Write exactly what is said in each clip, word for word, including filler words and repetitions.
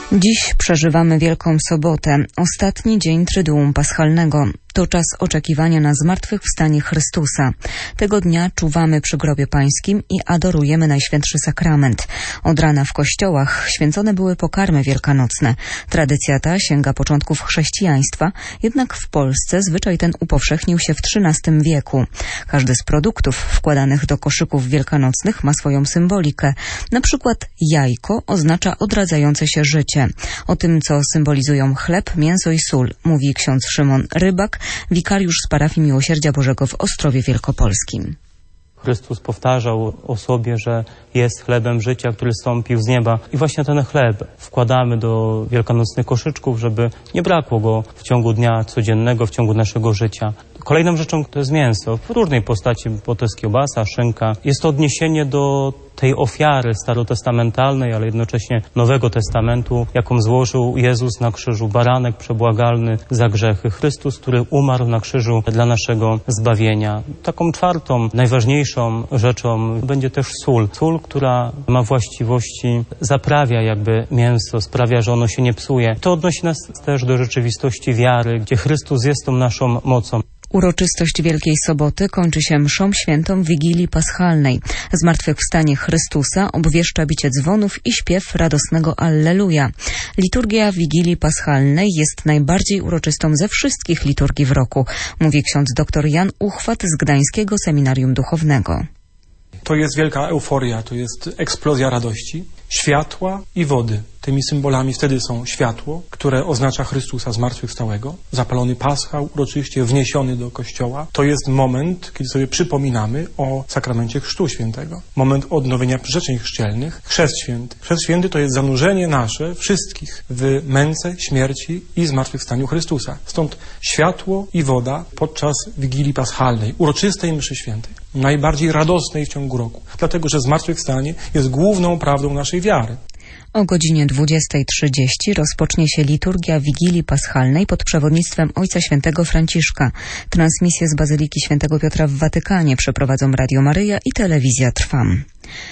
Dziś przeżywamy Wielką Sobotę, ostatni dzień Tryduum Paschalnego. To czas oczekiwania na zmartwychwstanie Chrystusa. Tego dnia czuwamy przy grobie pańskim i adorujemy Najświętszy Sakrament. Od rana w kościołach święcone były pokarmy wielkanocne. Tradycja ta sięga początków chrześcijaństwa, jednak w Polsce zwyczaj ten upowszechnił się w trzynastym wieku. Każdy z produktów wkładanych do koszyków wielkanocnych ma swoją symbolikę. Na przykład jajko oznacza odradzające się życie. O tym, co symbolizują chleb, mięso i sól, mówi ksiądz Szymon Rybak, wikariusz z parafii Miłosierdzia Bożego w Ostrowie Wielkopolskim. Chrystus powtarzał o sobie, że jest chlebem życia, który stąpił z nieba. I właśnie ten chleb wkładamy do wielkanocnych koszyczków, żeby nie brakło go w ciągu dnia codziennego, w ciągu naszego życia. Kolejną rzeczą to jest mięso w różnej postaci, bo to jest kiełbasa, szynka. Jest to odniesienie do tej ofiary starotestamentalnej, ale jednocześnie Nowego Testamentu, jaką złożył Jezus na krzyżu, baranek przebłagalny za grzechy. Chrystus, który umarł na krzyżu dla naszego zbawienia. Taką czwartą, najważniejszą rzeczą będzie też sól. Sól, która ma właściwości, zaprawia jakby mięso, sprawia, że ono się nie psuje. To odnosi nas też do rzeczywistości wiary, gdzie Chrystus jest tą naszą mocą. Uroczystość Wielkiej Soboty kończy się mszą świętą Wigilii Paschalnej. Zmartwychwstanie Chrystusa obwieszcza bicie dzwonów i śpiew radosnego Alleluja. Liturgia Wigilii Paschalnej jest najbardziej uroczystą ze wszystkich liturgii w roku, mówi ksiądz dr Jan Uchwat z Gdańskiego Seminarium Duchownego. To jest wielka euforia, to jest eksplozja radości, światła i wody. Tymi symbolami wtedy są światło, które oznacza Chrystusa zmartwychwstałego, zapalony paschał, uroczyście wniesiony do kościoła. To jest moment, kiedy sobie przypominamy o sakramencie Chrztu Świętego. Moment odnowienia przyrzeczeń chrzcielnych, Chrzest Święty. Chrzest Święty to jest zanurzenie nasze, wszystkich, w męce, śmierci i zmartwychwstaniu Chrystusa. Stąd światło i woda podczas Wigilii Paschalnej, uroczystej mszy świętej, najbardziej radosnej w ciągu roku. Dlatego, że zmartwychwstanie jest główną prawdą naszej wiary. O godzinie dwudziestej trzydzieści rozpocznie się liturgia Wigilii Paschalnej pod przewodnictwem Ojca Świętego Franciszka. Transmisję z Bazyliki Świętego Piotra w Watykanie przeprowadzą Radio Maryja i Telewizja Trwam.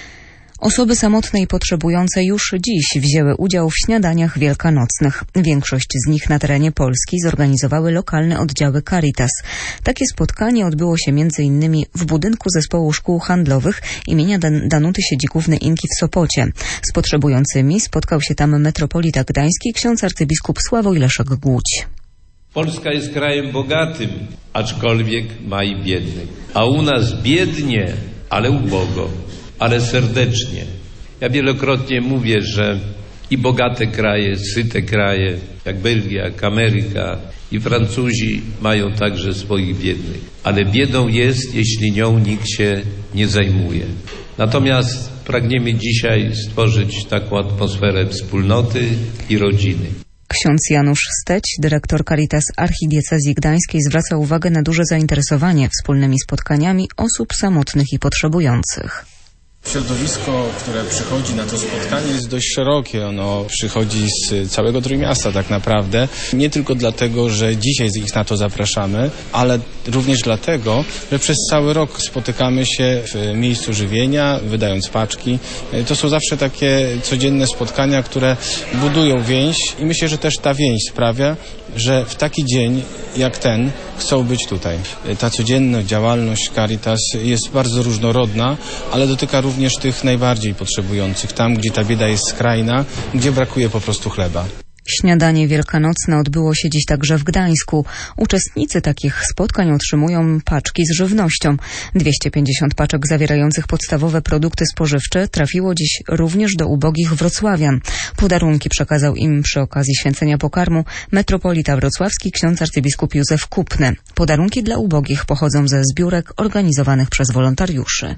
Osoby samotne i potrzebujące już dziś wzięły udział w śniadaniach wielkanocnych. Większość z nich na terenie Polski zorganizowały lokalne oddziały Caritas. Takie spotkanie odbyło się między innymi w budynku Zespołu Szkół Handlowych imienia Dan- Danuty Siedzikówny-Inki w Sopocie. Z potrzebującymi spotkał się tam metropolita gdański, ksiądz arcybiskup Sławoj Leszek Głódź. Polska jest krajem bogatym, aczkolwiek ma i biednych. A u nas biednie, ale ubogo. Ale serdecznie. Ja wielokrotnie mówię, że i bogate kraje, syte kraje, jak Belgia, jak Ameryka i Francuzi mają także swoich biednych. Ale biedą jest, jeśli nią nikt się nie zajmuje. Natomiast pragniemy dzisiaj stworzyć taką atmosferę wspólnoty i rodziny. Ksiądz Janusz Steć, dyrektor Caritas Archidiecezji Gdańskiej, zwraca uwagę na duże zainteresowanie wspólnymi spotkaniami osób samotnych i potrzebujących. Środowisko, które przychodzi na to spotkanie, jest dość szerokie. Ono przychodzi z całego Trójmiasta tak naprawdę. Nie tylko dlatego, że dzisiaj ich na to zapraszamy, ale również dlatego, że przez cały rok spotykamy się w miejscu żywienia, wydając paczki. To są zawsze takie codzienne spotkania, które budują więź i myślę, że też ta więź sprawia, że w taki dzień jak ten chcą być tutaj. Ta codzienna działalność Caritas jest bardzo różnorodna, ale dotyka również tych najbardziej potrzebujących, tam gdzie ta bieda jest skrajna, gdzie brakuje po prostu chleba. Śniadanie wielkanocne odbyło się dziś także w Gdańsku. Uczestnicy takich spotkań otrzymują paczki z żywnością. dwieście pięćdziesiąt paczek zawierających podstawowe produkty spożywcze trafiło dziś również do ubogich wrocławian. Podarunki przekazał im przy okazji święcenia pokarmu metropolita wrocławski ksiądz arcybiskup Józef Kupny. Podarunki dla ubogich pochodzą ze zbiórek organizowanych przez wolontariuszy.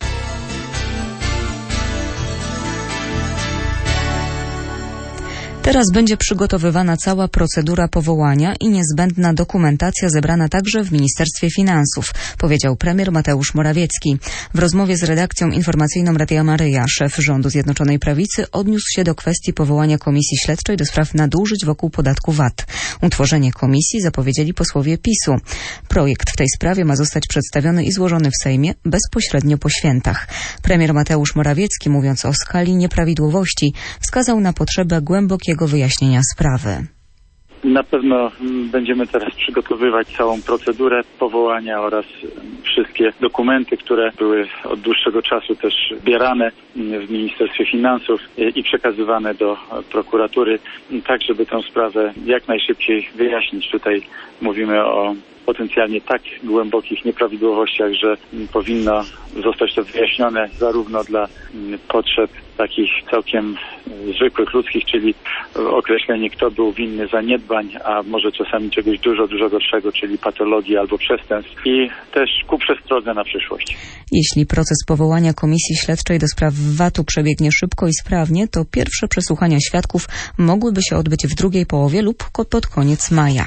Teraz będzie przygotowywana cała procedura powołania i niezbędna dokumentacja zebrana także w Ministerstwie Finansów, powiedział premier Mateusz Morawiecki. W rozmowie z redakcją informacyjną Radia Maryja szef rządu Zjednoczonej Prawicy odniósł się do kwestii powołania komisji śledczej do spraw nadużyć wokół podatku V A T. Utworzenie komisji zapowiedzieli posłowie PiSu. Projekt w tej sprawie ma zostać przedstawiony i złożony w Sejmie bezpośrednio po świętach. Premier Mateusz Morawiecki, mówiąc o skali nieprawidłowości, wskazał na potrzebę głębokiego szybkiego wyjaśnienia sprawy. Na pewno będziemy teraz przygotowywać całą procedurę powołania oraz wszystkie dokumenty, które były od dłuższego czasu też zbierane w Ministerstwie Finansów i przekazywane do prokuratury, tak żeby tę sprawę jak najszybciej wyjaśnić. Tutaj mówimy o potencjalnie tak głębokich nieprawidłowościach, że powinno zostać to wyjaśnione zarówno dla potrzeb takich całkiem zwykłych, ludzkich, czyli określenie, kto był winny zaniedbań, a może czasami czegoś dużo, dużo gorszego, czyli patologii albo przestępstw, i też ku przestrodze na przyszłość. Jeśli proces powołania Komisji Śledczej do spraw V A T-u przebiegnie szybko i sprawnie, to pierwsze przesłuchania świadków mogłyby się odbyć w drugiej połowie lub pod koniec maja.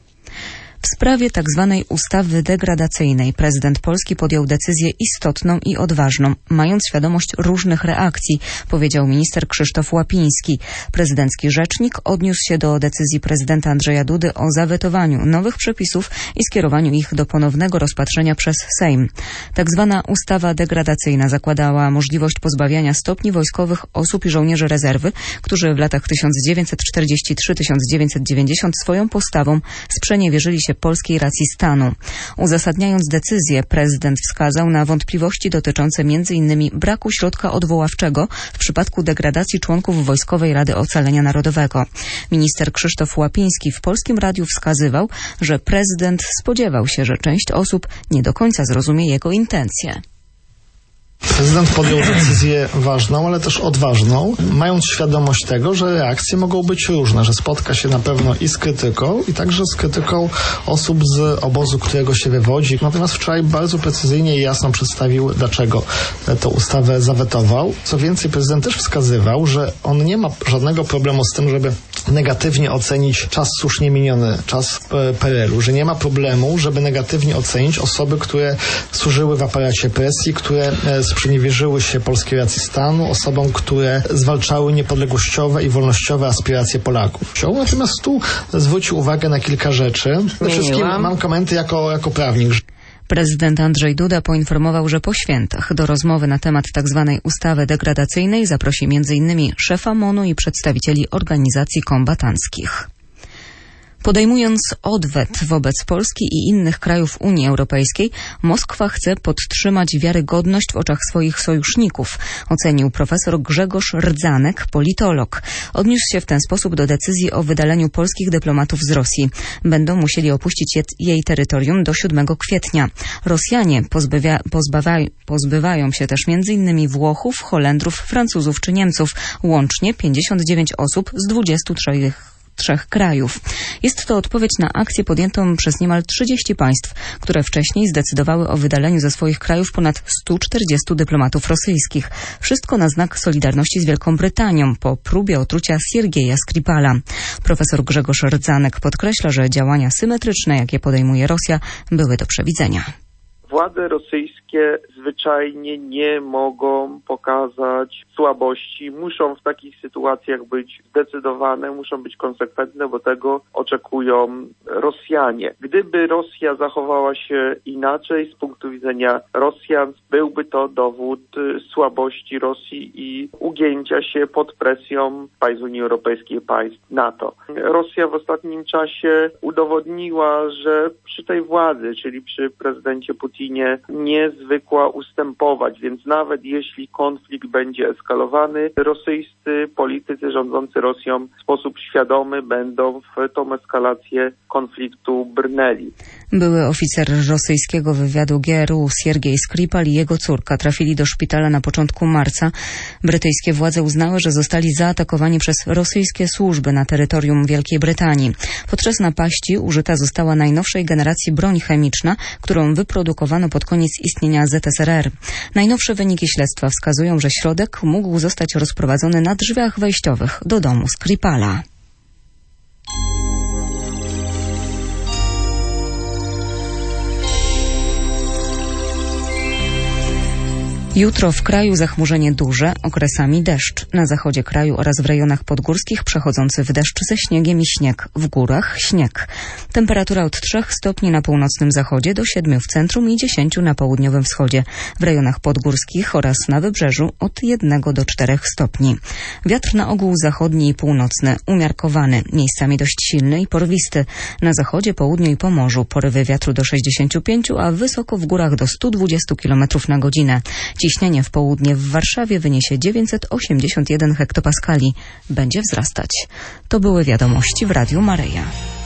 W sprawie tzw. ustawy degradacyjnej prezydent Polski podjął decyzję istotną i odważną, mając świadomość różnych reakcji, powiedział minister Krzysztof Łapiński. Prezydencki rzecznik odniósł się do decyzji prezydenta Andrzeja Dudy o zawetowaniu nowych przepisów i skierowaniu ich do ponownego rozpatrzenia przez Sejm. Tzw. ustawa degradacyjna zakładała możliwość pozbawiania stopni wojskowych osób i żołnierzy rezerwy, którzy w latach tysiąc dziewięćset czterdziestym trzecim do tysiąc dziewięćset dziewięćdziesiątym swoją postawą sprzeniewierzyli się polskiej racji stanu. Uzasadniając decyzję, prezydent wskazał na wątpliwości dotyczące między innymi braku środka odwoławczego w przypadku degradacji członków Wojskowej Rady Ocalenia Narodowego. Minister Krzysztof Łapiński w Polskim Radiu wskazywał, że prezydent spodziewał się, że część osób nie do końca zrozumie jego intencje. Prezydent podjął decyzję ważną, ale też odważną, mając świadomość tego, że reakcje mogą być różne, że spotka się na pewno i z krytyką, i także z krytyką osób z obozu, którego się wywodzi. Natomiast wczoraj bardzo precyzyjnie i jasno przedstawił, dlaczego tę ustawę zawetował. Co więcej, prezydent też wskazywał, że on nie ma żadnego problemu z tym, żeby negatywnie ocenić czas słusznie miniony, czas P R L u, że nie ma problemu, żeby negatywnie ocenić osoby, które służyły w aparacie presji, które sprzeniewierzyły się polskiej racji stanu, osobom, które zwalczały niepodległościowe i wolnościowe aspiracje Polaków. Natomiast tu zwrócił uwagę na kilka rzeczy. Przede wszystkim mam komenty jako, jako prawnik. Prezydent Andrzej Duda poinformował, że po świętach do rozmowy na temat tzw. ustawy degradacyjnej zaprosi między innymi szefa M O N-u i przedstawicieli organizacji kombatanckich. Podejmując odwet wobec Polski i innych krajów Unii Europejskiej, Moskwa chce podtrzymać wiarygodność w oczach swoich sojuszników, ocenił profesor Grzegorz Rdzanek, politolog. Odniósł się w ten sposób do decyzji o wydaleniu polskich dyplomatów z Rosji. Będą musieli opuścić je, jej terytorium do siódmego kwietnia. Rosjanie pozbawia, pozbawia, pozbywają się też między innymi Włochów, Holendrów, Francuzów czy Niemców, łącznie pięćdziesiąt dziewięć osób z dwudziestu trzech trzech krajów. Jest to odpowiedź na akcję podjętą przez niemal trzydzieści państw, które wcześniej zdecydowały o wydaleniu ze swoich krajów ponad stu czterdziestu dyplomatów rosyjskich. Wszystko na znak solidarności z Wielką Brytanią po próbie otrucia Siergieja Skripala. Profesor Grzegorz Rdzanek podkreśla, że działania symetryczne, jakie podejmuje Rosja, były do przewidzenia. Władze rosyjskie zwyczajnie nie mogą pokazać słabości. Muszą w takich sytuacjach być zdecydowane, muszą być konsekwentne, bo tego oczekują Rosjanie. Gdyby Rosja zachowała się inaczej z punktu widzenia Rosjan, byłby to dowód słabości Rosji i ugięcia się pod presją państw Unii Europejskiej, państw NATO. Rosja w ostatnim czasie udowodniła, że przy tej władzy, czyli przy prezydencie Putinie, nie zwykła ustępować, więc nawet jeśli konflikt będzie eskalowany, rosyjscy politycy rządzący Rosją w sposób świadomy będą w tą eskalację konfliktu brnęli. Były oficer rosyjskiego wywiadu G R U Siergiej Skripal i jego córka trafili do szpitala na początku marca. Brytyjskie władze uznały, że zostali zaatakowani przez rosyjskie służby na terytorium Wielkiej Brytanii. Podczas napaści użyta została najnowszej generacji broń chemiczna, którą wyprodukowano pod koniec istnienia Z S R R. Najnowsze wyniki śledztwa wskazują, że środek mógł zostać rozprowadzony na drzwiach wejściowych do domu Skripala. Jutro w kraju zachmurzenie duże, okresami deszcz. Na zachodzie kraju oraz w rejonach podgórskich przechodzący w deszcz ze śniegiem i śnieg. W górach śnieg. Temperatura od trzech stopni na północnym zachodzie do siedmiu w centrum i dziesięciu na południowym wschodzie. W rejonach podgórskich oraz na wybrzeżu od jednego do czterech stopni. Wiatr na ogół zachodni i północny, umiarkowany, miejscami dość silny i porwisty. Na zachodzie, południu i Pomorzu porywy wiatru do sześćdziesięciu pięciu, a wysoko w górach do stu dwudziestu kilometrów na godzinę. Ciśnienie w południe w Warszawie wyniesie dziewięćset osiemdziesiąt jeden hektopaskali. Będzie wzrastać. To były wiadomości w Radiu Maryja.